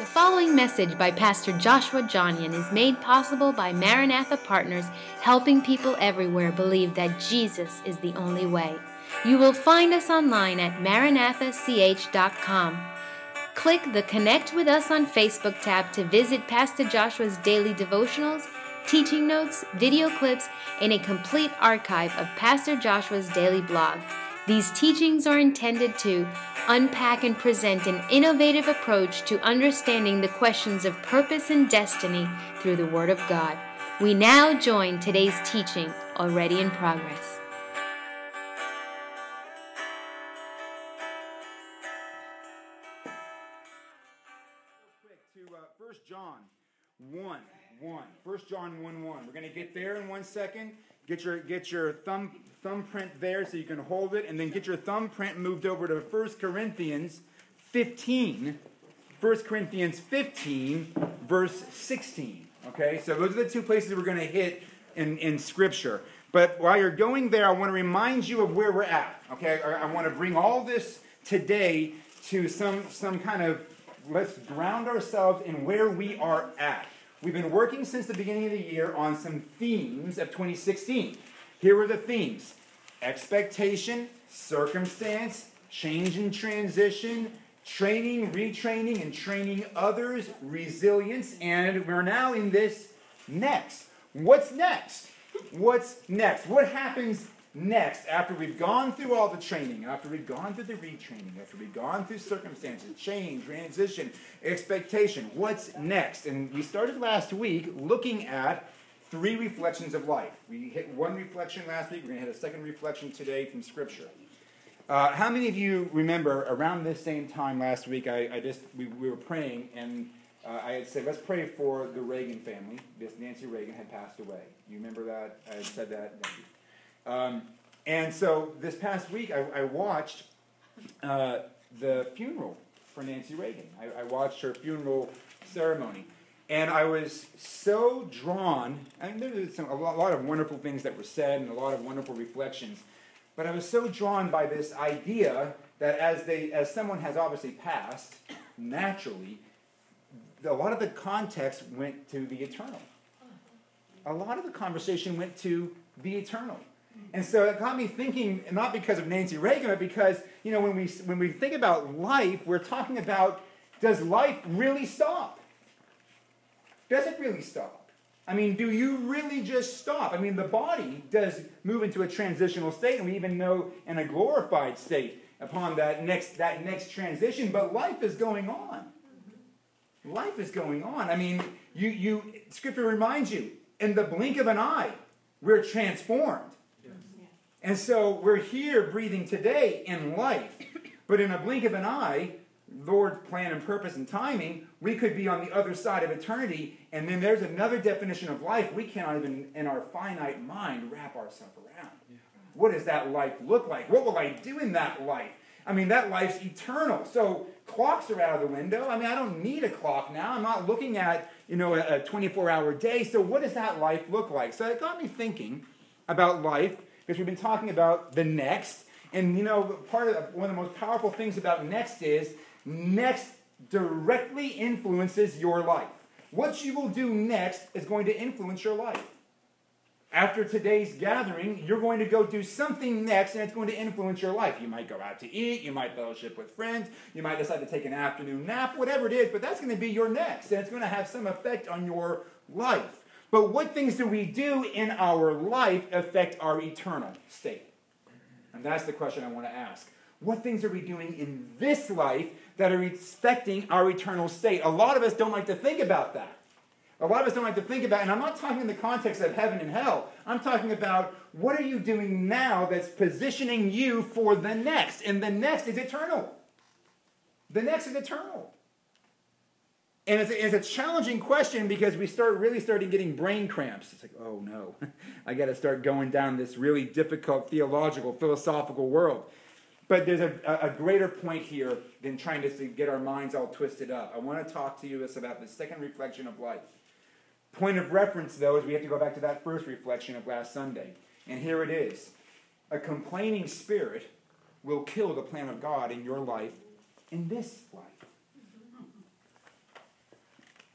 The following message by Pastor Joshua Johnian is made possible by Maranatha Partners, helping people everywhere believe that Jesus is the only way. You will find us online at maranathach.com. Click the Connect with Us on Facebook tab to visit Pastor Joshua's daily devotionals, teaching notes, video clips, and a complete archive of Pastor Joshua's daily blog. These teachings are intended to unpack and present an innovative approach to understanding the questions of purpose and destiny through the Word of God. We now join today's teaching, already in progress. To 1 John 1. 1 John 1:1. We're going to get there in 1 second. Get your thumbprint there so you can hold it, and then get your thumbprint moved over to 1 Corinthians 15. 1 Corinthians 15, verse 16. Okay, so those are the two places we're going to hit in Scripture. But while you're going there, I want to remind you of where we're at. Okay, I want to bring all this today to some kind of, let's ground ourselves in where we are at. We've been working since the beginning of the year on some themes of 2016. Here were the themes: expectation, circumstance, change and transition, training, retraining, and training others, resilience, and we're now in this next. What's next? What's next? What happens next after we've gone through all the training, after we've gone through the retraining, after we've gone through circumstances, change, transition, expectation? What's next? And we started last week looking at 3 reflections of life. We hit 1 reflection last week. We're going to hit a second reflection today from Scripture. How many of you remember around this same time last week, we were praying, and I had said, let's pray for the Reagan family. This Nancy Reagan had passed away. You remember that? I had said that. And so this past week, I watched the funeral for Nancy Reagan. I watched her funeral ceremony. And I was so drawn, and there was a lot of wonderful things that were said and a lot of wonderful reflections, but I was so drawn by this idea that as someone has obviously passed, naturally, a lot of the context went to the eternal. A lot of the conversation went to the eternal. And so it got me thinking, not because of Nancy Reagan, but because, when we think about life, we're talking about, does life really stop? Does it really stop? I mean, do you really just stop? I mean, the body does move into a transitional state, and we even know in a glorified state upon that next transition, but life is going on. Life is going on. I mean, Scripture reminds you, in the blink of an eye, we're transformed. And so we're here breathing today in life, but in a blink of an eye, Lord's plan and purpose and timing, we could be on the other side of eternity, and then there's another definition of life we cannot even, in our finite mind, wrap ourselves around. Yeah. What does that life look like? What will I do in that life? I mean, that life's eternal. So clocks are out of the window. I mean, I don't need a clock now. I'm not looking at, a 24-hour day. So what does that life look like? So it got me thinking about life, because we've been talking about the next. And, one of the most powerful things about next is next directly influences your life. What you will do next is going to influence your life. After today's gathering, you're going to go do something next, and it's going to influence your life. You might go out to eat, you might fellowship with friends, you might decide to take an afternoon nap, whatever it is, but that's going to be your next, and it's going to have some effect on your life. But what things do we do in our life affect our eternal state? And that's the question I want to ask. What things are we doing in this life that are affecting our eternal state? A lot of us don't like to think about that. A lot of us don't like to think about, and I'm not talking in the context of heaven and hell. I'm talking about, what are you doing now that's positioning you for the next? And the next is eternal. The next is eternal. And it's a challenging question, because we really started getting brain cramps. It's like, oh no, I got to start going down this really difficult theological, philosophical world. But there's a greater point here than trying to get our minds all twisted up. I want to talk to you about the second reflection of life. Point of reference, though, is we have to go back to that first reflection of last Sunday. And here it is. A complaining spirit will kill the plan of God in your life in this life.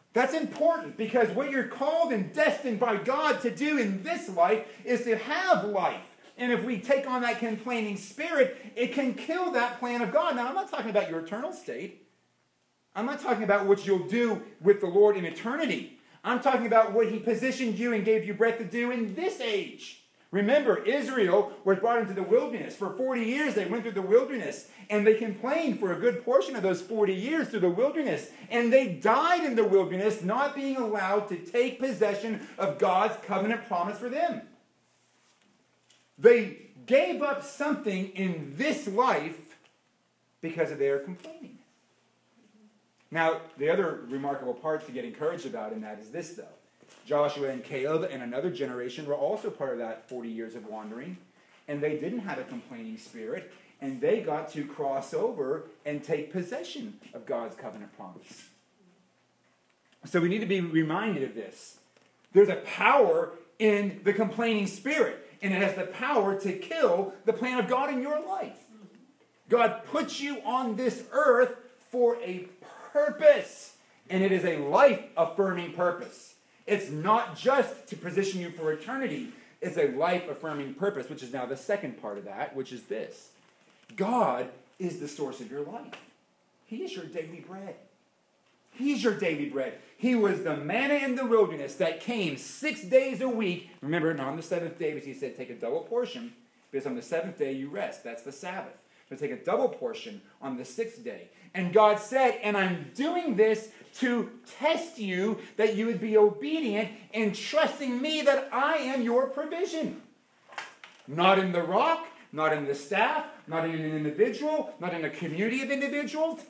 That's important because what you're called and destined by God to do in this life is to have life. And if we take on that complaining spirit, it can kill that plan of God. Now, I'm not talking about your eternal state. I'm not talking about what you'll do with the Lord in eternity. I'm talking about what he positioned you and gave you breath to do in this age. Remember, Israel was brought into the wilderness. For 40 years, they went through the wilderness. And they complained for a good portion of those 40 years through the wilderness. And they died in the wilderness, not being allowed to take possession of God's covenant promise for them. They gave up something in this life because of their complaining. Now, the other remarkable part to get encouraged about in that is this, though. Joshua and Caleb and another generation were also part of that 40 years of wandering, and they didn't have a complaining spirit, and they got to cross over and take possession of God's covenant promise. So we need to be reminded of this. There's a power in the complaining spirit, and it has the power to kill the plan of God in your life. God puts you on this earth for a purpose, and it is a life-affirming purpose. It's not just to position you for eternity. It's a life-affirming purpose, which is now the second part of that, which is this. God is the source of your life. He is your daily bread. He's your daily bread. He was the manna in the wilderness that came 6 days a week. Remember, not on the seventh day, because he said take a double portion, because on the seventh day you rest. That's the Sabbath. So take a double portion on the sixth day. And God said, and I'm doing this to test you that you would be obedient in trusting me that I am your provision. Not in the rock, not in the staff, not in an individual, not in a community of individuals.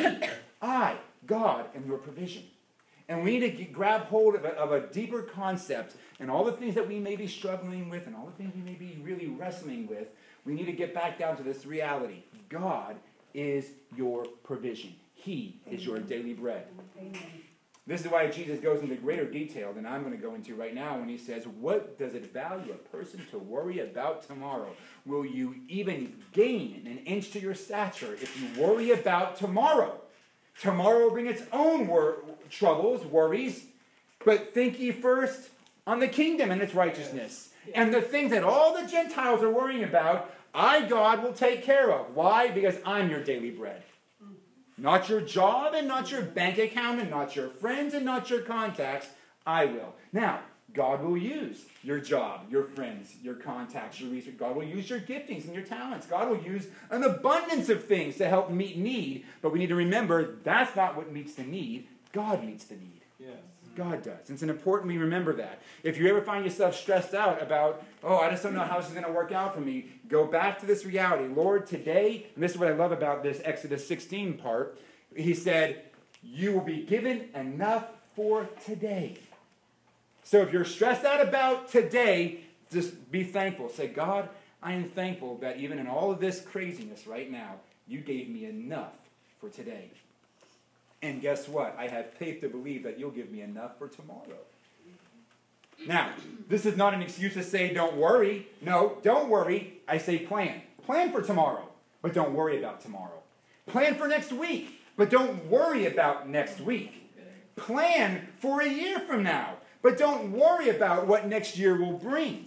I, God, am your provision. And we need to grab hold of a deeper concept, and all the things that we may be struggling with and all the things we may be really wrestling with, we need to get back down to this reality. God is your provision. He is your daily bread. Amen. This is why Jesus goes into greater detail than I'm going to go into right now when he says, what does it value a person to worry about tomorrow? Will you even gain an inch to your stature if you worry about tomorrow? Tomorrow will bring its own troubles, worries, but think ye first on the kingdom and its righteousness. And the things that all the Gentiles are worrying about, I, God, will take care of. Why? Because I'm your daily bread. Not your job and not your bank account and not your friends and not your contacts. I will. Now, God will use your job, your friends, your contacts, your research. God will use your giftings and your talents. God will use an abundance of things to help meet need. But we need to remember that's not what meets the need. God meets the need. Yes. God does. It's important we remember that. If you ever find yourself stressed out about, I just don't know how this is going to work out for me, go back to this reality. Lord, today, and this is what I love about this Exodus 16 part, he said, you will be given enough for today. So if you're stressed out about today, just be thankful. Say, God, I am thankful that even in all of this craziness right now, you gave me enough for today. And guess what? I have faith to believe that you'll give me enough for tomorrow. Now, this is not an excuse to say don't worry. No, don't worry. I say plan. Plan for tomorrow, but don't worry about tomorrow. Plan for next week, but don't worry about next week. Plan for a year from now, but don't worry about what next year will bring.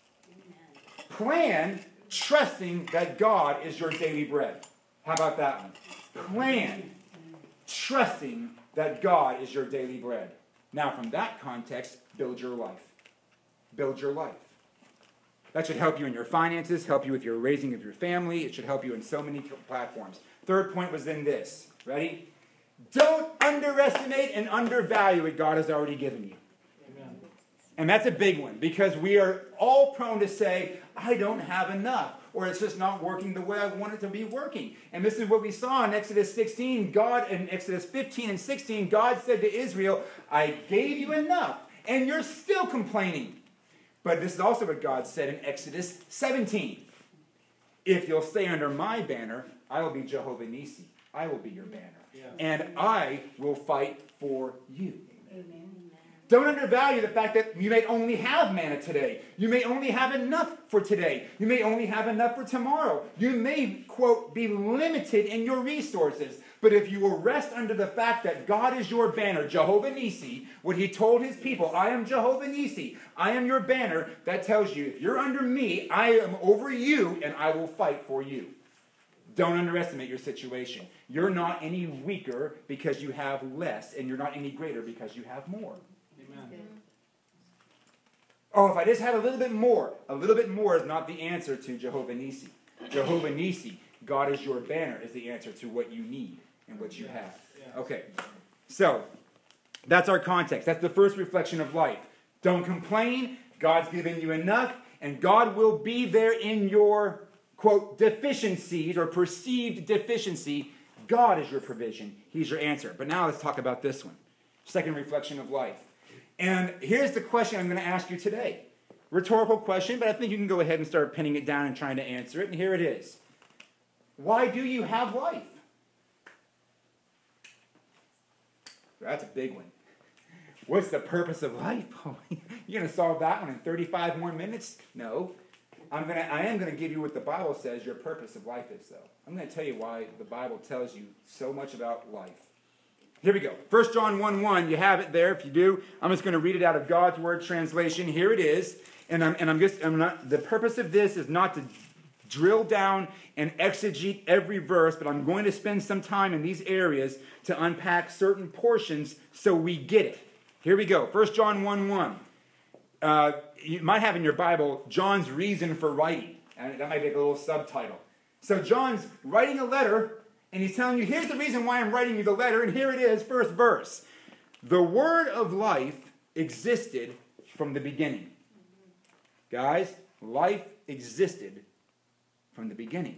Plan trusting that God is your daily bread. How about that one? Plan trusting that God is your daily bread. Now, from that context, build your life. Build your life. That should help you in your finances, help you with your raising of your family. It should help you in so many platforms. Third point was then this. Ready? Don't underestimate and undervalue what God has already given you. Amen. And that's a big one because we are all prone to say, I don't have enough. Or it's just not working the way I want it to be working. And this is what we saw in Exodus 16. In Exodus 15 and 16, God said to Israel, I gave you enough, and you're still complaining. But this is also what God said in Exodus 17. If you'll stay under my banner, I will be Jehovah Nissi. I will be your banner. Yeah. And I will fight for you. Amen. Don't undervalue the fact that you may only have manna today. You may only have enough for today. You may only have enough for tomorrow. You may, quote, be limited in your resources. But if you will rest under the fact that God is your banner, Jehovah Nissi, what he told his people, I am Jehovah Nissi, I am your banner, that tells you, if you're under me, I am over you, and I will fight for you. Don't underestimate your situation. You're not any weaker because you have less, and you're not any greater because you have more. Amen. Oh, if I just had a little bit more is not the answer to Jehovah Nissi. Jehovah Nissi, God is your banner, is the answer to what you need and what you have. Okay, so that's our context. That's the first reflection of life. Don't complain. God's given you enough, and God will be there in your, quote, deficiencies or perceived deficiency. God is your provision. He's your answer. But now let's talk about this one. Second reflection of life. And here's the question I'm going to ask you today. Rhetorical question, but I think you can go ahead and start pinning it down and trying to answer it. And here it is. Why do you have life? That's a big one. What's the purpose of life? You're going to solve that one in 35 more minutes? No. I am going to give you what the Bible says your purpose of life is, though. I'm going to tell you why the Bible tells you so much about life. Here we go. 1 John 1:1. You have it there. If you do, I'm just going to read it out of God's Word translation. Here it is. The purpose of this is not to drill down and exegete every verse, but I'm going to spend some time in these areas to unpack certain portions so we get it. Here we go. 1 John 1:1. You might have in your Bible John's reason for writing. And that might be a little subtitle. So John's writing a letter, and he's telling you, here's the reason why I'm writing you the letter, and here it is, first verse. The word of life existed from the beginning. Guys, life existed from the beginning.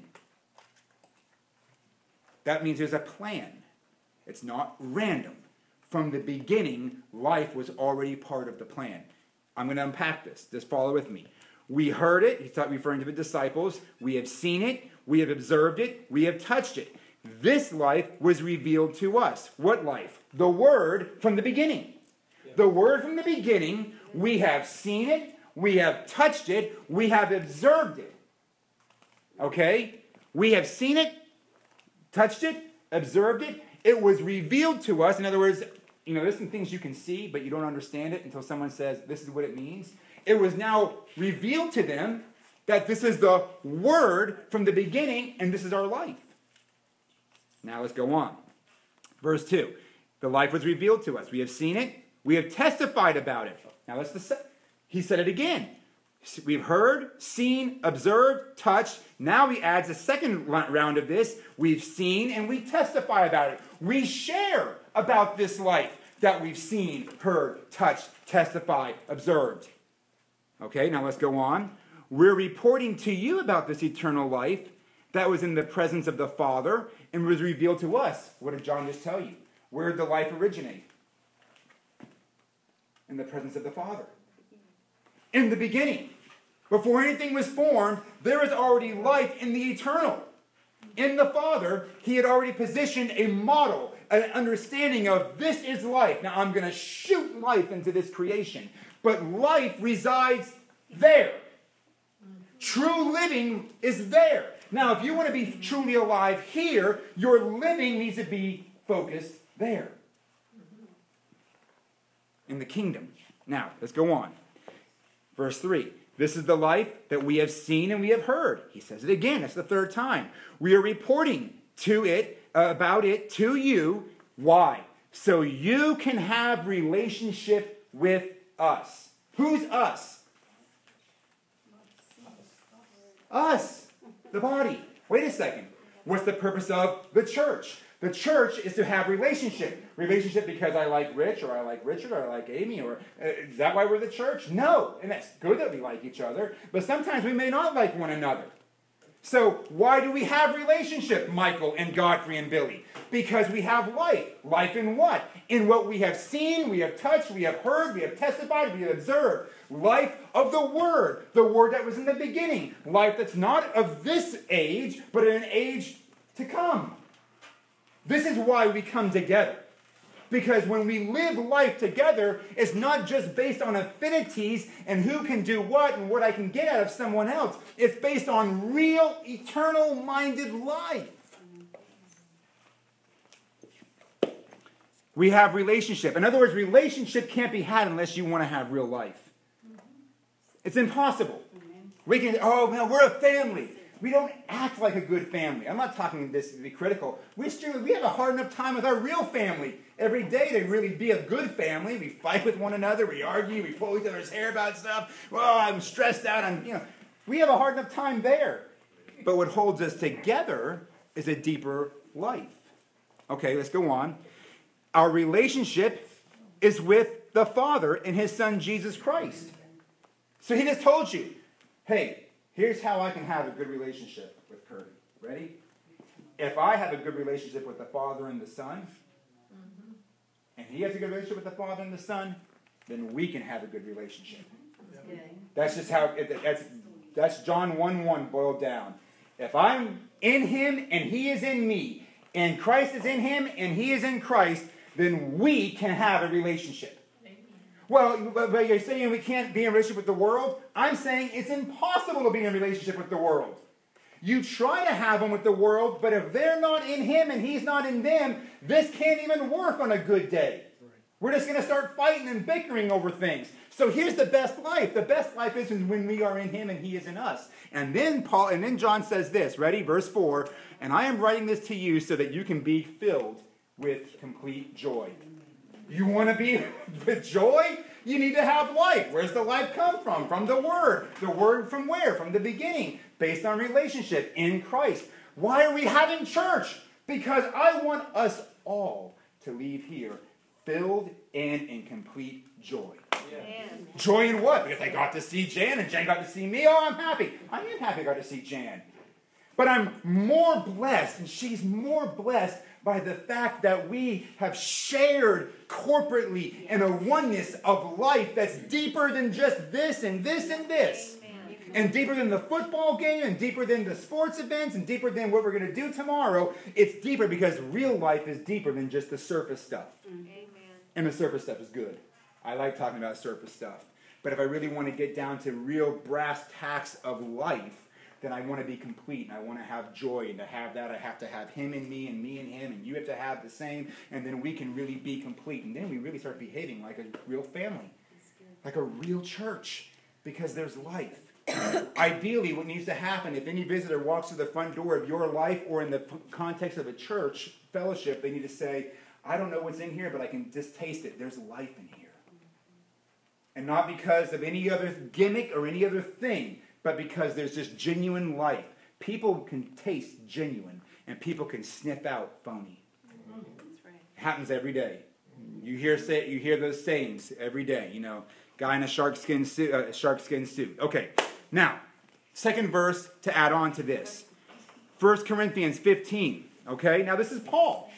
That means there's a plan. It's not random. From the beginning, life was already part of the plan. I'm going to unpack this. Just follow with me. We heard it. He's referring to the disciples. We have seen it. We have observed it. We have touched it. This life was revealed to us. What life? The Word from the beginning. Yeah. The Word from the beginning. We have seen it. We have touched it. We have observed it. Okay? We have seen it, touched it, observed it. It was revealed to us. In other words, there's some things you can see, but you don't understand it until someone says, this is what it means. It was now revealed to them that this is the Word from the beginning, and this is our life. Now let's go on. Verse 2. The life was revealed to us. We have seen it. We have testified about it. Now he said it again. We've heard, seen, observed, touched. Now he adds a second round of this. We've seen and we testify about it. We share about this life that we've seen, heard, touched, testified, observed. Okay, now let's go on. We're reporting to you about this eternal life that was in the presence of the Father and was revealed to us. What did John just tell you? Where did the life originate? In the presence of the Father. In the beginning. Before anything was formed, there is already life in the eternal. In the Father, he had already positioned a model, an understanding of this is life. Now I'm going to shoot life into this creation. But life resides there. True living is there. Now, if you want to be truly alive here, your living needs to be focused there. In the kingdom. Now, let's go on. Verse 3. This is the life that we have seen and we have heard. He says it again. That's the third time. We are reporting about it to you. Why? So you can have relationship with us. Who's us? Us. The body. Wait a second. What's the purpose of the church? The church is to have relationship. Relationship because I like Rich, or I like Richard, or I like Amy, or is that why we're the church? No. And that's good that we like each other, but sometimes we may not like one another. So why do we have relationship, Michael and Godfrey and Billy? Because we have life. Life in what? In what we have seen, we have touched, we have heard, we have testified, we have observed. Life of the Word that was in the beginning. Life that's not of this age, but in an age to come. This is why we come together. Because when we live life together, it's not just based on affinities and who can do what and what I can get out of someone else. It's based on real, eternal-minded life. We have relationship. In other words, relationship can't be had unless you want to have real life. It's impossible. We can, oh, no, we're a family. We don't act like a good family. I'm not talking this to be critical. We have a hard enough time with our real family every day to really be a good family. We fight with one another. We argue. We pull each other's hair about stuff. Oh, I'm stressed out. We have a hard enough time there. But what holds us together is a deeper life. Okay, let's go on. Our relationship is with the Father and His Son, Jesus Christ. So He just told you, hey, here's how I can have a good relationship with Kirby. Ready? If I have a good relationship with the Father and the Son, and he has a good relationship with the Father and the Son, then we can have a good relationship. That's just how, that's John 1:1 boiled down. If I'm in Him and He is in me, and Christ is in Him and He is in Christ, then we can have a relationship. Well, but you're saying we can't be in a relationship with the world? I'm saying it's impossible to be in a relationship with the world. You try to have them with the world, but if they're not in Him and He's not in them, this can't even work on a good day. We're just going to start fighting and bickering over things. So here's the best life. The best life is when we are in Him and He is in us. And then John says this, ready? Verse 4, and I am writing this to you so that you can be filled with complete joy. You want to be with joy? You need to have life. Where's the life come from? From the Word. The Word from where? From the beginning. Based on relationship in Christ. Why are we having church? Because I want us all to leave here filled and in complete joy. Yeah. Joy in what? Because I got to see Jan and Jan got to see me. Oh, I'm happy. I am happy I got to see Jan. But I'm more blessed, and she's more blessed by the fact that we have shared corporately in a oneness of life that's deeper than just this and this and this. Amen. And deeper than the football game, and deeper than the sports events, and deeper than what we're going to do tomorrow. It's deeper because real life is deeper than just the surface stuff. Amen. And the surface stuff is good. I like talking about surface stuff. But if I really want to get down to real brass tacks of life, then I want to be complete, and I want to have joy, and to have that, I have to have Him in me, and me in Him, and you have to have the same, and then we can really be complete, and then we really start behaving like a real family, like a real church, because there's life. Ideally, what needs to happen, if any visitor walks through the front door of your life, or in the context of a church fellowship, they need to say, I don't know what's in here, but I can just taste it. There's life in here. And not because of any other gimmick or any other thing, but because there's just genuine life. People can taste genuine, and people can sniff out phony. That's right. It happens every day. You hear those sayings every day. You know, guy in a shark skin suit. Okay, now, second verse to add on to this. 1 Corinthians 15. Okay, now this is Paul.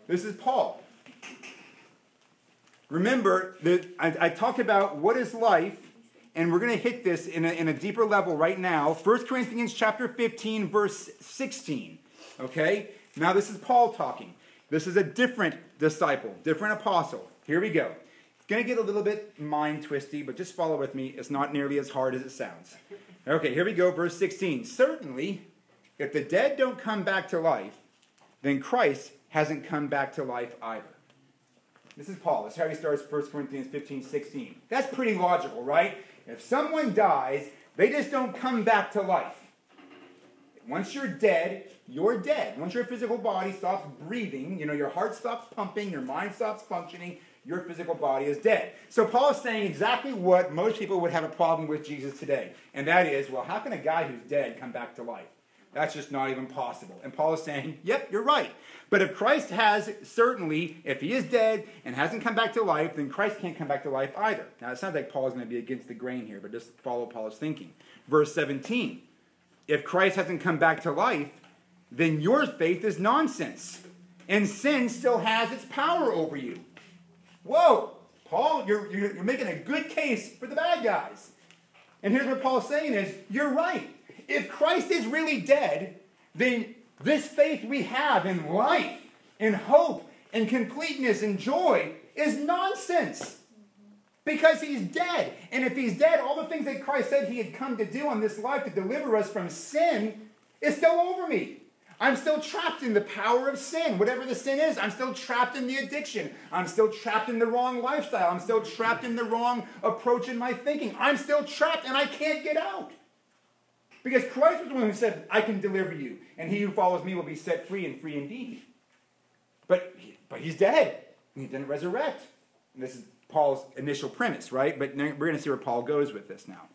Remember that I talked about what is life. And we're going to hit this in a deeper level right now. 1 Corinthians chapter 15, verse 16. Okay? Now this is Paul talking. This is a different disciple, different apostle. Here we go. It's going to get a little bit mind twisty, but just follow with me. It's not nearly as hard as it sounds. Okay, here we go, verse 16. Certainly, if the dead don't come back to life, then Christ hasn't come back to life either. This is Paul. That's how he starts 1 Corinthians 15, 16. That's pretty logical, right? If someone dies, they just don't come back to life. Once you're dead, you're dead. Once your physical body stops breathing, your heart stops pumping, your mind stops functioning, your physical body is dead. So Paul is saying exactly what most people would have a problem with Jesus today. And that is, well, how can a guy who's dead come back to life? That's just not even possible. And Paul is saying, yep, you're right. But if Christ has, certainly, if he is dead and hasn't come back to life, then Christ can't come back to life either. Now, it sounds like Paul is going to be against the grain here, but just follow Paul's thinking. Verse 17, if Christ hasn't come back to life, then your faith is nonsense, and sin still has its power over you. Whoa, Paul, you're making a good case for the bad guys. And here's what Paul's saying is, you're right. If Christ is really dead, then this faith we have in life, in hope, in completeness, and joy is nonsense. Because he's dead. And if he's dead, all the things that Christ said he had come to do on this life to deliver us from sin is still over me. I'm still trapped in the power of sin. Whatever the sin is, I'm still trapped in the addiction. I'm still trapped in the wrong lifestyle. I'm still trapped in the wrong approach in my thinking. I'm still trapped and I can't get out. Because Christ was the one who said, I can deliver you, and he who follows me will be set free and free indeed. But he's dead. He didn't resurrect. And this is Paul's initial premise, right? But we're going to see where Paul goes with this now.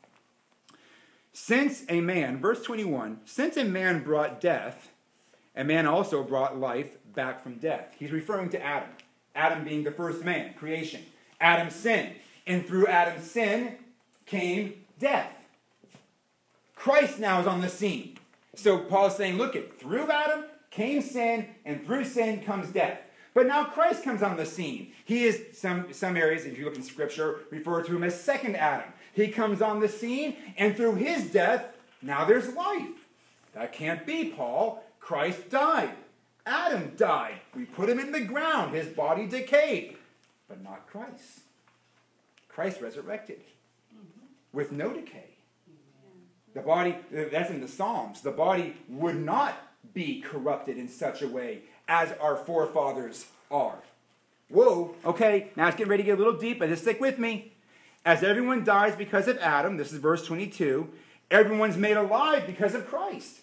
Since a man, verse 21, since a man brought death, a man also brought life back from death. He's referring to Adam. Adam being the first man, creation. Adam sinned. And through Adam's sin came death. Christ now is on the scene. So Paul is saying, look, through Adam came sin, and through sin comes death. But now Christ comes on the scene. He is, some areas, if you look in Scripture, refer to him as second Adam. He comes on the scene, and through his death, now there's life. That can't be, Paul. Christ died. Adam died. We put him in the ground. His body decayed. But not Christ. Christ resurrected with no decay. The body, that's in the Psalms, the body would not be corrupted in such a way as our forefathers are. Whoa, okay, now it's getting ready to get a little deep, but just stick with me. As everyone dies because of Adam, this is verse 22, everyone's made alive because of Christ.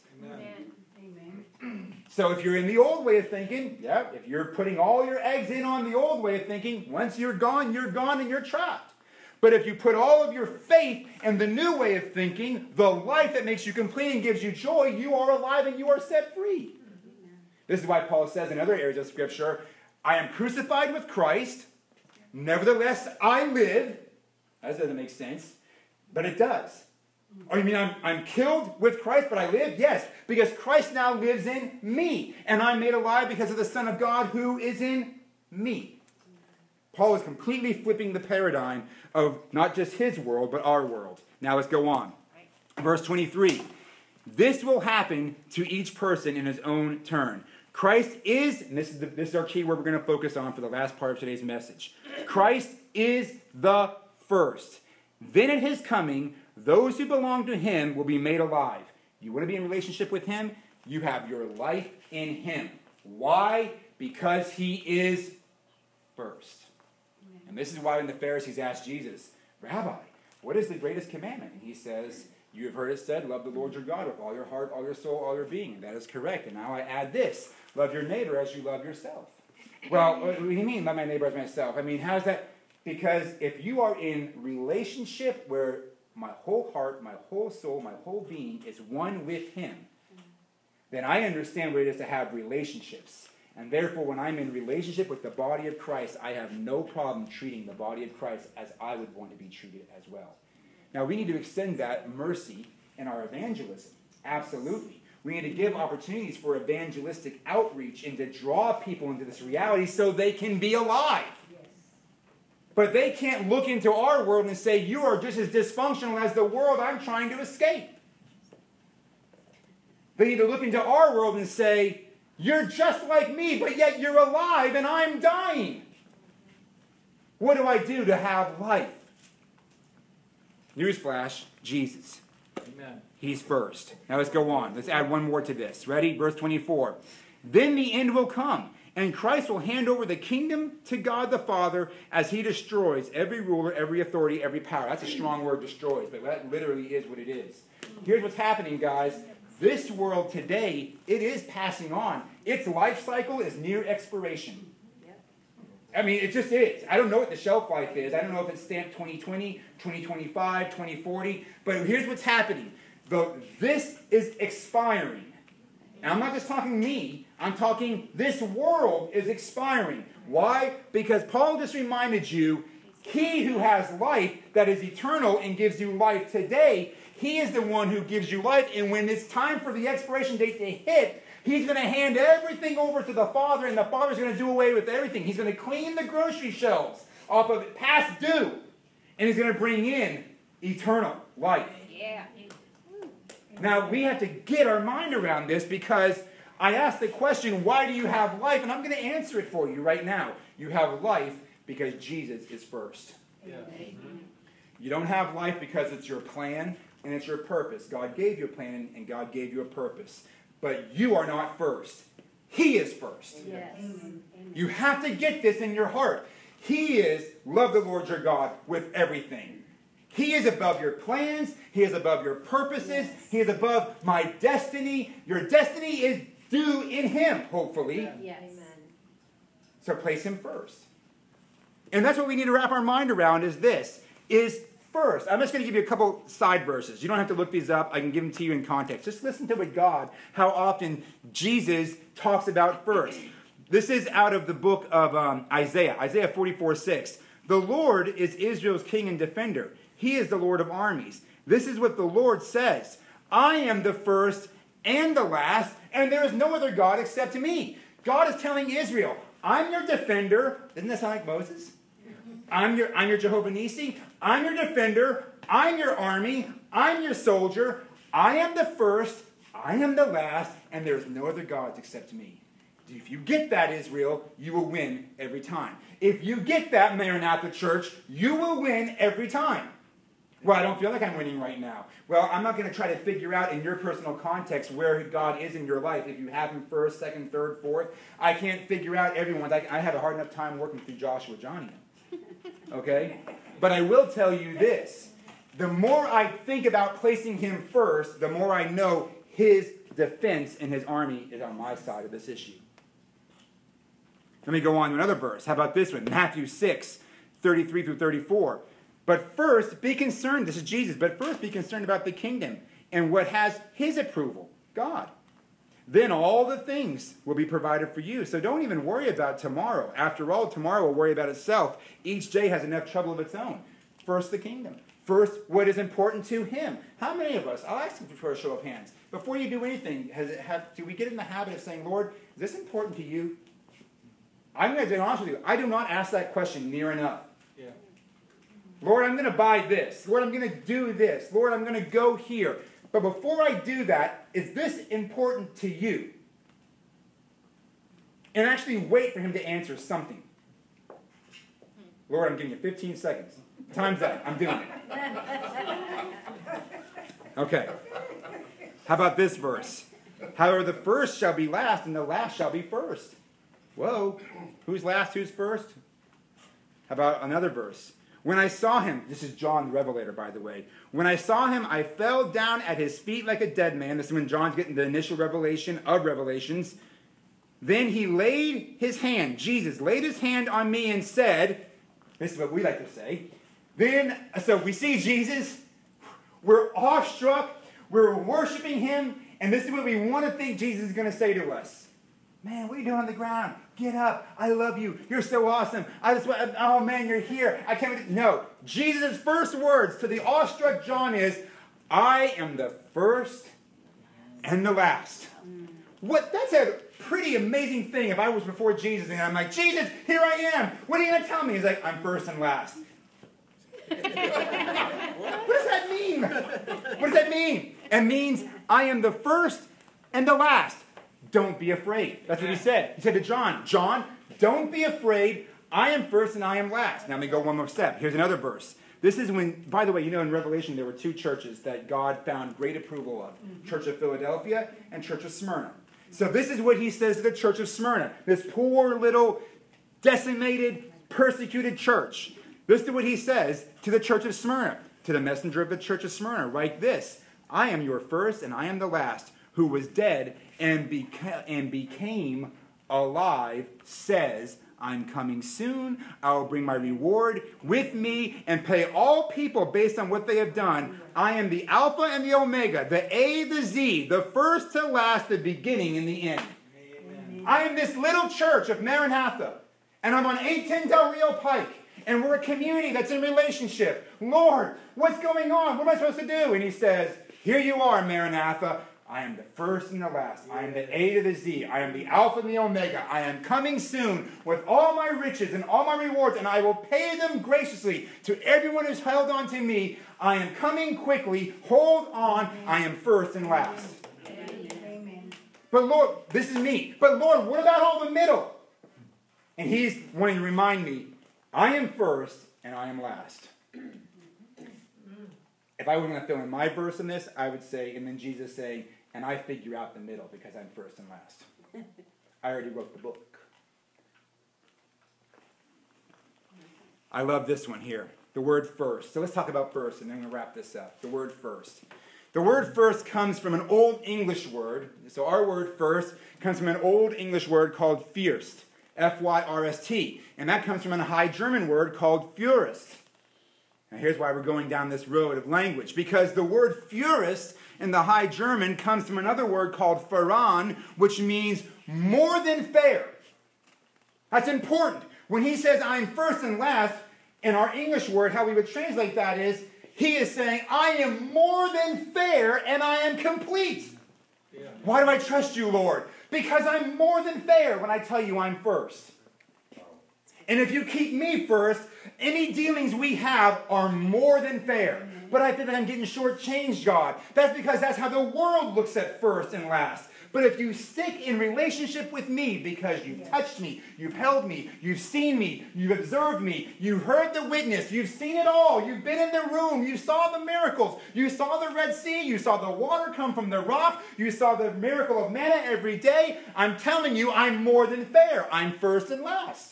Amen. So if you're in the old way of thinking, yeah, if you're putting all your eggs in on the old way of thinking, once you're gone and you're trapped. But if you put all of your faith in the new way of thinking, the life that makes you complete and gives you joy, you are alive and you are set free. This is why Paul says in other areas of Scripture, I am crucified with Christ, nevertheless I live. That doesn't make sense, but it does. Oh, you mean I'm killed with Christ, but I live? Yes, because Christ now lives in me, and I'm made alive because of the Son of God who is in me. Paul is completely flipping the paradigm of not just his world, but our world. Now let's go on. Verse 23. This will happen to each person in his own turn. Christ is, and this is our key word we're going to focus on for the last part of today's message. Christ is the first. Then at his coming, those who belong to him will be made alive. You want to be in relationship with him? You have your life in him. Why? Because he is first. And this is why when the Pharisees asked Jesus, Rabbi, what is the greatest commandment? And he says, you have heard it said, love the Lord your God with all your heart, all your soul, all your being. And that is correct. And now I add this, love your neighbor as you love yourself. Well, what do you mean, love my neighbor as myself? I mean, how's that? Because if you are in relationship where my whole heart, my whole soul, my whole being is one with him, then I understand what it is to have relationships. And therefore, when I'm in relationship with the body of Christ, I have no problem treating the body of Christ as I would want to be treated as well. Now, we need to extend that mercy in our evangelism. Absolutely. We need to give opportunities for evangelistic outreach and to draw people into this reality so they can be alive. Yes. But they can't look into our world and say, you are just as dysfunctional as the world I'm trying to escape. They need to look into our world and say, you're just like me, but yet you're alive and I'm dying. What do I do to have life? Newsflash, Jesus. Amen. He's first. Now let's go on. Let's add one more to this. Ready? Verse 24. Then the end will come, and Christ will hand over the kingdom to God the Father as he destroys every ruler, every authority, every power. That's a strong word, destroys, but that literally is what it is. Here's what's happening, guys. This world today, it is passing on. Its life cycle is near expiration. I mean, it just is. I don't know what the shelf life is. I don't know if it's stamped 2020, 2025, 2040. But here's what's happening. This is expiring. And I'm not just talking me. I'm talking this world is expiring. Why? Because Paul just reminded you, he who has life that is eternal and gives you life today, he is the one who gives you life. And when it's time for the expiration date to hit, he's going to hand everything over to the Father, and the Father's going to do away with everything. He's going to clean the grocery shelves off of past due, and he's going to bring in eternal life. Yeah. Now, we have to get our mind around this because I asked the question, why do you have life? And I'm going to answer it for you right now. You have life because Jesus is first. Yeah. You don't have life because it's your plan and it's your purpose. God gave you a plan and God gave you a purpose. but you are not first. He is first. Yes. Amen. You have to get this in your heart. He is, love the Lord your God with everything. He is above your plans. He is above your purposes. Yes. He is above my destiny. Your destiny is due in him, hopefully. Yes. Amen. So place him first. And that's what we need to wrap our mind around is this, is first. I'm just going to give you a couple side verses. You don't have to look these up. I can give them to you in context. Just listen to what God, how often Jesus talks about first. This is out of the book of Isaiah 44:6. The Lord is Israel's king and defender. He is the Lord of armies. This is what the Lord says. I am the first and the last, and there is no other God except me. God is telling Israel, I'm your defender. Doesn't that sound like Moses? I'm your Jehovah Nissi. I'm your defender. I'm your army. I'm your soldier. I am the first. I am the last, and there is no other gods except me. If you get that, Israel, you will win every time. If you get that, Maranatha Church, you will win every time. Well, I don't feel like I'm winning right now. Well, I'm not going to try to figure out in your personal context where God is in your life. If you have him first, second, third, fourth, I can't figure out everyone. I have a hard enough time working through Joshua Johnny. Okay? But I will tell you this. The more I think about placing him first, the more I know his defense and his army is on my side of this issue. Let me go on to another verse. How about this one? Matthew 6:33 through 34. But first, be concerned, this is Jesus, but first be concerned about the kingdom and what has his approval, God. Then all the things will be provided for you. So don't even worry about tomorrow. After all, tomorrow will worry about itself. Each day has enough trouble of its own. First, the kingdom. First, what is important to him. How many of us, I'll ask you for a show of hands, before you do anything, do we get in the habit of saying, Lord, is this important to you? I'm going to be honest with you. I do not ask that question near enough. Yeah. Lord, I'm going to buy this. Lord, I'm going to do this. Lord, I'm going to go here. But before I do that, is this important to you? And actually wait for him to answer something. Lord, I'm giving you 15 seconds. Time's up. I'm doing it. Okay. How about this verse? However, the first shall be last, and the last shall be first. Whoa. Who's last? Who's first? How about another verse? When I saw him, this is John the Revelator, by the way. When I saw him, I fell down at his feet like a dead man. This is when John's getting the initial revelation of Revelations. Then he laid his hand, Jesus laid his hand on me and said, this is what we like to say. So we see Jesus, we're awestruck, we're worshiping him, and this is what we want to think Jesus is going to say to us. Man, what are you doing on the ground? Get up. I love you. You're so awesome. Oh man, you're here. I can't. No. Jesus' first words to the awestruck John is, I am the first and the last. That's a pretty amazing thing if I was before Jesus and I'm like, Jesus, here I am. What are you going to tell me? He's like, I'm first and last. What does that mean? What does that mean? It means I am the first and the last. Don't be afraid. That's what he said. He said to John, John, don't be afraid. I am first and I am last. Now let me go one more step. Here's another verse. This is when, by the way, you know in Revelation there were two churches that God found great approval of. Church of Philadelphia and Church of Smyrna. So this is what he says to the Church of Smyrna. This poor little decimated, persecuted church. This is what he says to the Church of Smyrna. To the messenger of the Church of Smyrna. Write this. I am your first and I am the last, who was dead and became alive, says, I'm coming soon. I will bring my reward with me and pay all people based on what they have done. I am the Alpha and the Omega, the A, the Z, the first to last, the beginning and the end. Amen. I am this little church of Maranatha, and I'm on 810 Del Rio Pike, and we're a community that's in relationship. Lord, what's going on? What am I supposed to do? And he says, here you are, Maranatha. I am the first and the last. I am the A to the Z. I am the Alpha and the Omega. I am coming soon with all my riches and all my rewards, and I will pay them graciously to everyone who's held on to me. I am coming quickly. Hold on. I am first and last. Amen. But Lord, this is me. But Lord, what about all the middle? And he's wanting to remind me, I am first and I am last. If I were going to fill in my verse in this, I would say, and then Jesus saying, and I figure out the middle because I'm first and last. I already wrote the book. I love this one here, the word first. So let's talk about first, and then we'll wrap this up. The word first. The word first comes from an Old English word. So our word first comes from an Old English word called fyrst, F-Y-R-S-T. And that comes from a High German word called Fürst. Now here's why we're going down this road of language. Because the word Fürst in the High German comes from another word called Verein, which means more than fair. That's important. When he says, I'm first and last, in our English word, how we would translate that is, he is saying, I am more than fair and I am complete. Yeah. Why do I trust you, Lord? Because I'm more than fair when I tell you I'm first. And if you keep me first, any dealings we have are more than fair. But I think that I'm getting shortchanged, God. That's because that's how the world looks at first and last. But if you stick in relationship with me because you've touched me, you've held me, you've seen me, you've observed me, you've heard the witness, you've seen it all, you've been in the room, you saw the miracles, you saw the Red Sea, you saw the water come from the rock, you saw the miracle of manna every day, I'm telling you, I'm more than fair. I'm first and last.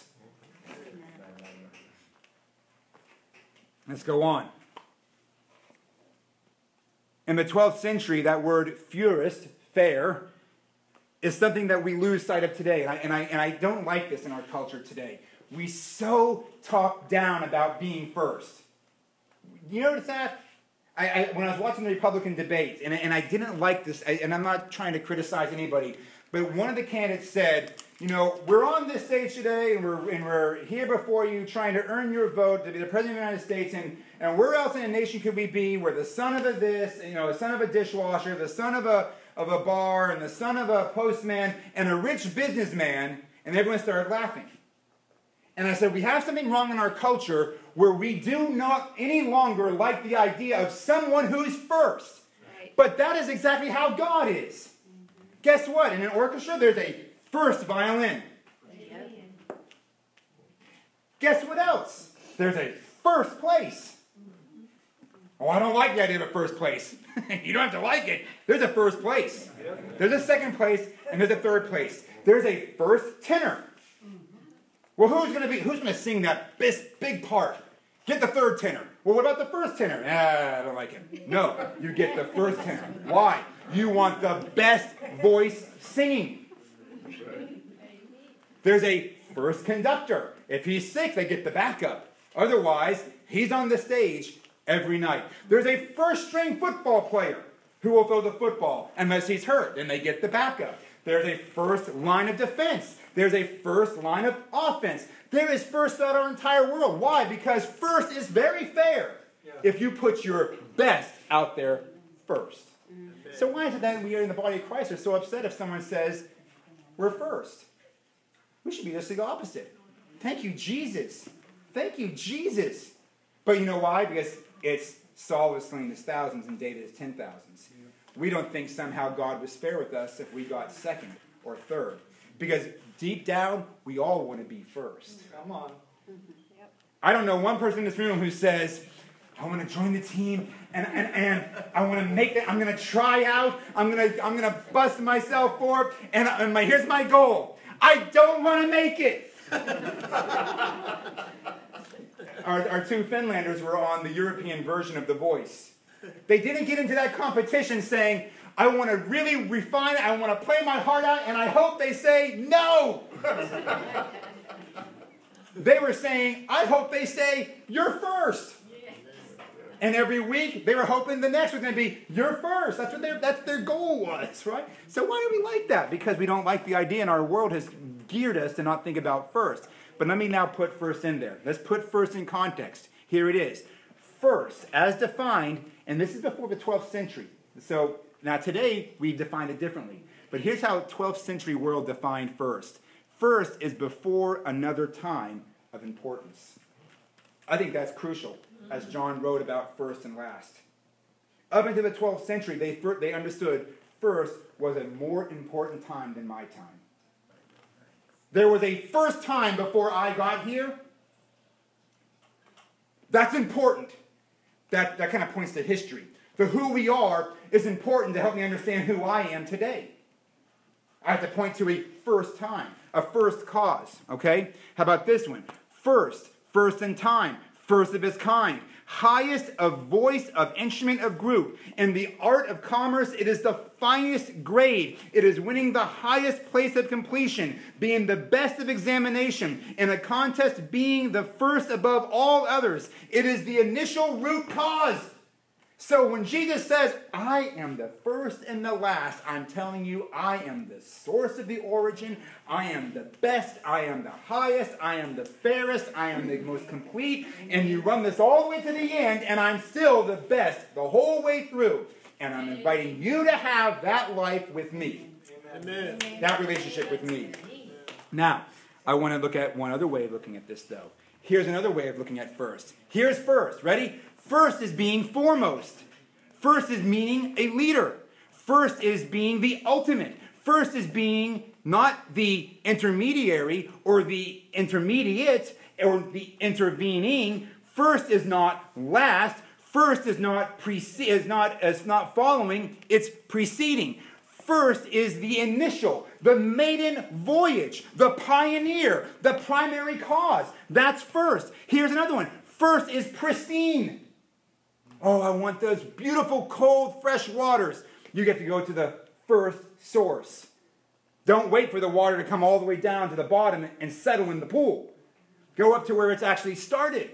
Let's go on. In the 12th century, that word Fürst, fair, is something that we lose sight of today. And I don't like this in our culture today. We so talk down about being first. You notice that? When I was watching the Republican debate, and I didn't like this, and I'm not trying to criticize anybody, but one of the candidates said, you know, we're on this stage today, and we're here before you trying to earn your vote to be the President of the United States, and where else in a nation could we be? We're the son of a this, you know, the son of a dishwasher, the son of a bar, and the son of a postman, and a rich businessman, and everyone started laughing. And I said, we have something wrong in our culture where we do not any longer like the idea of someone who's first. Right. But that is exactly how God is. Mm-hmm. Guess what? In an orchestra, there's a first violin. Yeah. Guess what else? There's a first place. Oh, I don't like the idea of a first place. You don't have to like it. There's a first place. There's a second place, and there's a third place. There's a first tenor. Well, who's going to sing that big part? Get the third tenor. Well, what about the first tenor? I don't like it. No, you get the first tenor. Why? You want the best voice singing. There's a first conductor. If he's sick, they get the backup. Otherwise, he's on the stage every night. There's a first-string football player who will throw the football unless he's hurt, and they get the backup. There's a first line of defense. There's a first line of offense. There is first throughout our entire world. Why? Because first is very fair if you put your best out there first. So why is it that we in the body of Christ are so upset if someone says, we're first? We should be just the opposite. Thank you, Jesus. Thank you, Jesus. But you know why? Because it's Saul was slain his thousands and David his 10,000s. We don't think somehow God was fair with us if we got second or third. Because deep down, we all want to be first. Come on. I don't know one person in this room who says, I want to join the team and I want to make it, I'm going to try out, I'm going to bust myself for it, and here's my goal. I don't want to make it. Our two Finlanders were on the European version of The Voice. They didn't get into that competition saying, I want to really refine it, I want to play my heart out, and I hope they say no. They were saying, I hope they say, you're first. And every week, they were hoping the next was going to be, you're first. That's their goal was, right? So why do we like that? Because we don't like the idea, and our world has geared us to not think about first. But let me now put first in there. Let's put first in context. Here it is. First, as defined, and this is before the 12th century. So now today, we've defined it differently. But here's how 12th century world defined first. First is before another time of importance. I think that's crucial, as John wrote about first and last. Up into the 12th century, they understood first was a more important time than my time. There was a first time before I got here. That's important. That kind of points to history. The who we are is important to help me understand who I am today. I have to point to a first time, a first cause, okay? How about this one? First in time, first of its kind, highest of voice of instrument of group. In the art of commerce, it is the finest grade. It is winning the highest place of completion, being the best of examination, in a contest being the first above all others. It is the initial root cause. So when Jesus says, I am the first and the last, I'm telling you, I am the source of the origin. I am the best. I am the highest. I am the fairest. I am the most complete. And you run this all the way to the end, and I'm still the best the whole way through. And I'm inviting you to have that life with me. Amen. That relationship with me. Now, I want to look at one other way of looking at this, though. Here's another way of looking at first. Here's first. Ready? First is being foremost. First is meaning a leader. First is being the ultimate. First is being not the intermediary or the intermediate or the intervening. First is not last. First is not following. It's preceding. First is the initial, the maiden voyage, the pioneer, the primary cause. That's first. Here's another one. First is pristine. Oh, I want those beautiful, cold, fresh waters. You get to go to the first source. Don't wait for the water to come all the way down to the bottom and settle in the pool. Go up to where it's actually started.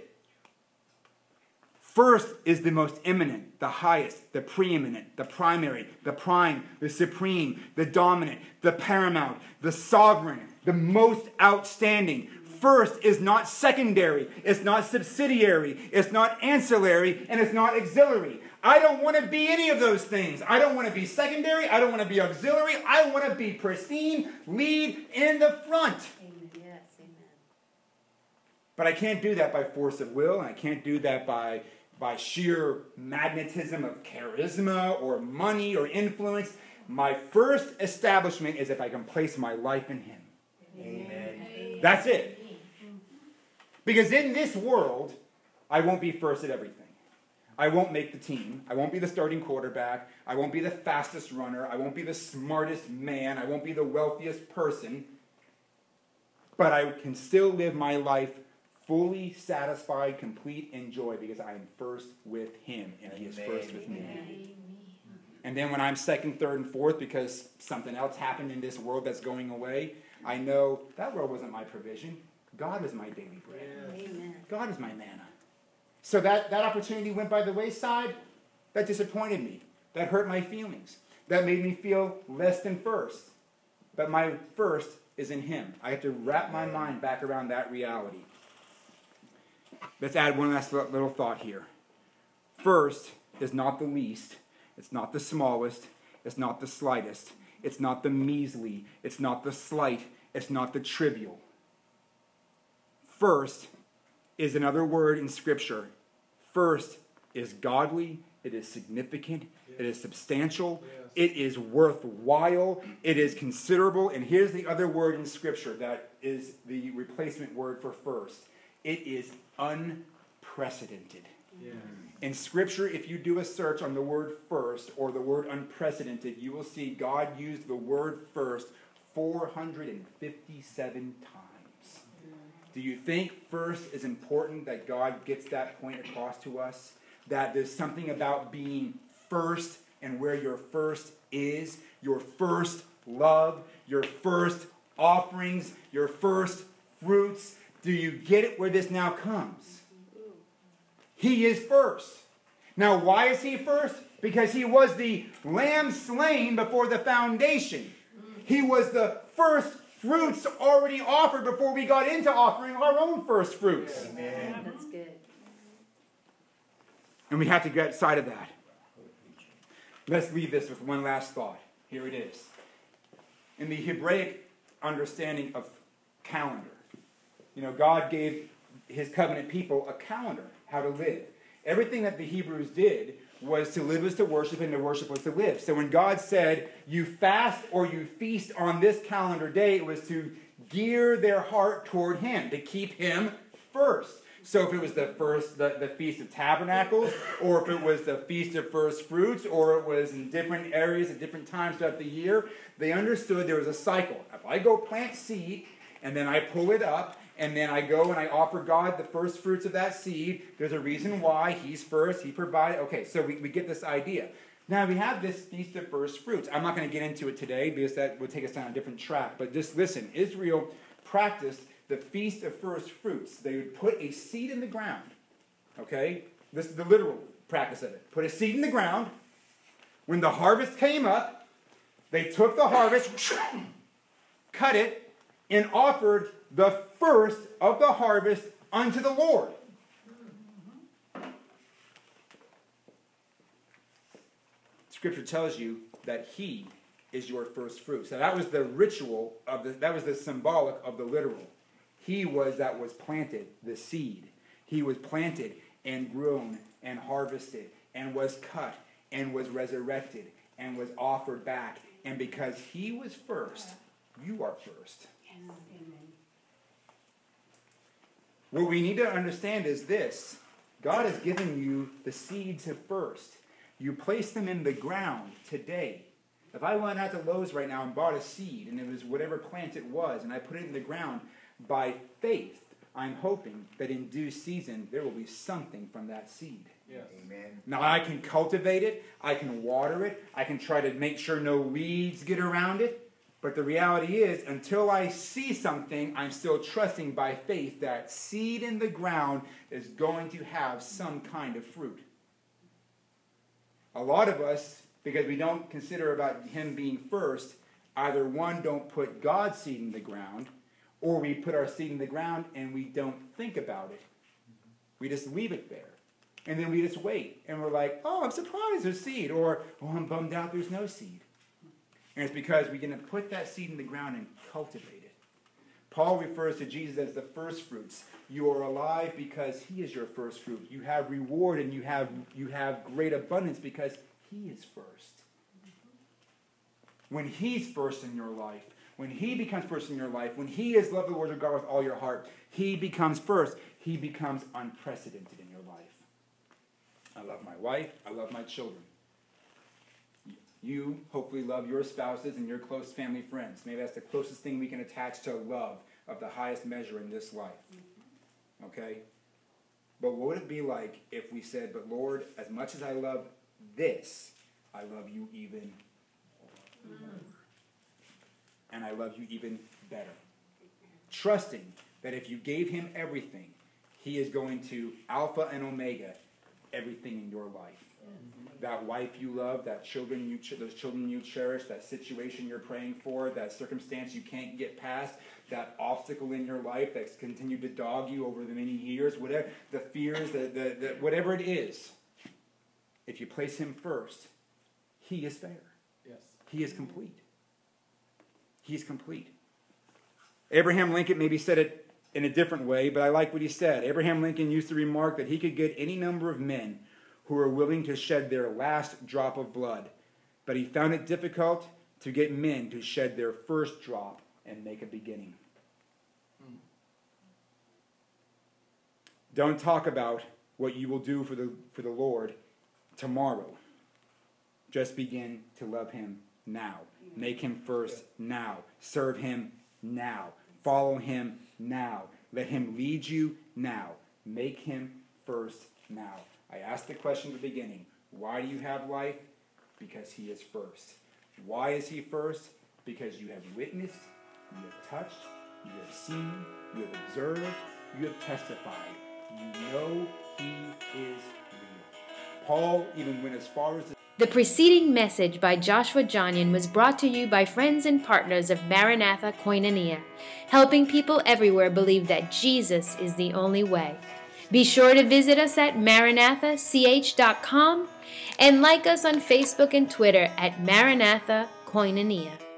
First is the most imminent, the highest, the preeminent, the primary, the prime, the supreme, the dominant, the paramount, the sovereign, the most outstanding. First is not secondary, it's not subsidiary, it's not ancillary, and it's not auxiliary. I don't want to be any of those things. I don't want to be secondary, I don't want to be auxiliary, I want to be pristine, lead in the front. Amen. Yes, amen. But I can't do that by force of will, and I can't do that by sheer magnetism of charisma or money or influence. My first establishment is if I can place my life in Him. Amen. That's it. Because in this world, I won't be first at everything. I won't make the team. I won't be the starting quarterback. I won't be the fastest runner. I won't be the smartest man. I won't be the wealthiest person. But I can still live my life fully satisfied, complete, and joy because I am first with Him and He is first with me. Amen. And then when I'm second, third, and fourth because something else happened in this world that's going away, I know that world wasn't my provision. God is my daily bread. Amen. God is my manna. So that opportunity went by the wayside. That disappointed me. That hurt my feelings. That made me feel less than first. But my first is in Him. I have to wrap my mind back around that reality. Let's add one last little thought here. First is not the least. It's not the smallest. It's not the slightest. It's not the measly. It's not the slight. It's not the trivial. First is another word in Scripture. First is godly. It is significant. It is substantial. It is worthwhile. It is considerable. And here's the other word in Scripture that is the replacement word for first. It is unprecedented. Yeah. In Scripture, if you do a search on the word first or the word unprecedented, you will see God used the word first 457 times. Do you think first is important that God gets that point across to us? That there's something about being first and where your first is, your first love, your first offerings, your first fruits. Do you get it where this now comes? He is first. Now, why is He first? Because He was the lamb slain before the foundation. He was the first fruits already offered before we got into offering our own first fruits. Amen. That's good. And we have to get outside of that. Let's leave this with one last thought. Here it is. In the Hebraic understanding of calendar, God gave His covenant people a calendar, how to live. Everything that the Hebrews did was to live was to worship, and to worship was to live. So when God said, you fast or you feast on this calendar day, it was to gear their heart toward Him, to keep Him first. So if it was the Feast of Tabernacles, or if it was the Feast of First Fruits, or it was in different areas at different times throughout the year, they understood there was a cycle. If I go plant seed, and then I pull it up, and then I go and I offer God the first fruits of that seed, there's a reason why. He's first, He provided. Okay, so we get this idea. Now we have this Feast of First Fruits. I'm not going to get into it today because that would take us down a different track, but just listen. Israel practiced the Feast of First Fruits. They would put a seed in the ground. Okay? This is the literal practice of it. Put a seed in the ground. When the harvest came up, they took the harvest, cut it, and offered the first of the harvest unto the Lord. Scripture tells you that He is your first fruit. So that was the ritual that was the symbolic of the literal. He was that was planted, the seed. He was planted and grown and harvested and was cut and was resurrected and was offered back. And because He was first, you are first. What we need to understand is this. God has given you the seeds at first. You place them in the ground today. If I went out to Lowe's right now and bought a seed, and it was whatever plant it was, and I put it in the ground, by faith, I'm hoping that in due season there will be something from that seed. Yes. Amen. Now I can cultivate it, I can water it, I can try to make sure no weeds get around it, but the reality is, until I see something, I'm still trusting by faith that seed in the ground is going to have some kind of fruit. A lot of us, because we don't consider about Him being first, either one, don't put God's seed in the ground, or we put our seed in the ground and we don't think about it. We just leave it there. And then we just wait. And we're like, oh, I'm surprised there's seed. Or, oh, I'm bummed out there's no seed. And it's because we're going to put that seed in the ground and cultivate it. Paul refers to Jesus as the first fruits. You are alive because He is your first fruit. You have reward and you have great abundance because He is first. When He's first in your life, when He becomes first in your life, when He is love the Lord your God with all your heart, He becomes first. He becomes unprecedented in your life. I love my wife. I love my children. You hopefully love your spouses and your close family friends. Maybe that's the closest thing we can attach to love of the highest measure in this life. Okay? But what would it be like if we said, but Lord, as much as I love this, I love you even more. And I love you even better. Trusting that if you gave Him everything, He is going to Alpha and Omega everything in your life. That wife you love, that those children you cherish, that situation you're praying for, that circumstance you can't get past, that obstacle in your life that's continued to dog you over the many years, whatever the fears, the whatever it is. If you place Him first, He is fair. Yes. He is complete. He's complete. Abraham Lincoln maybe said it in a different way, but I like what he said. Abraham Lincoln used to remark that he could get any number of men who were willing to shed their last drop of blood, but he found it difficult to get men to shed their first drop and make a beginning. Don't talk about what you will do for the Lord tomorrow. Just begin to love Him now. Make Him first now. Serve Him now. Follow Him now. Let Him lead you now. Make Him first now. I asked the question at the beginning, why do you have life? Because He is first. Why is He first? Because you have witnessed, you have touched, you have seen, you have observed, you have testified. You know He is real. Paul even went as far as The preceding message by Joshua Johnian was brought to you by friends and partners of Maranatha Koinonia, helping people everywhere believe that Jesus is the only way. Be sure to visit us at maranathach.com and like us on Facebook and Twitter at Maranatha Koinonia.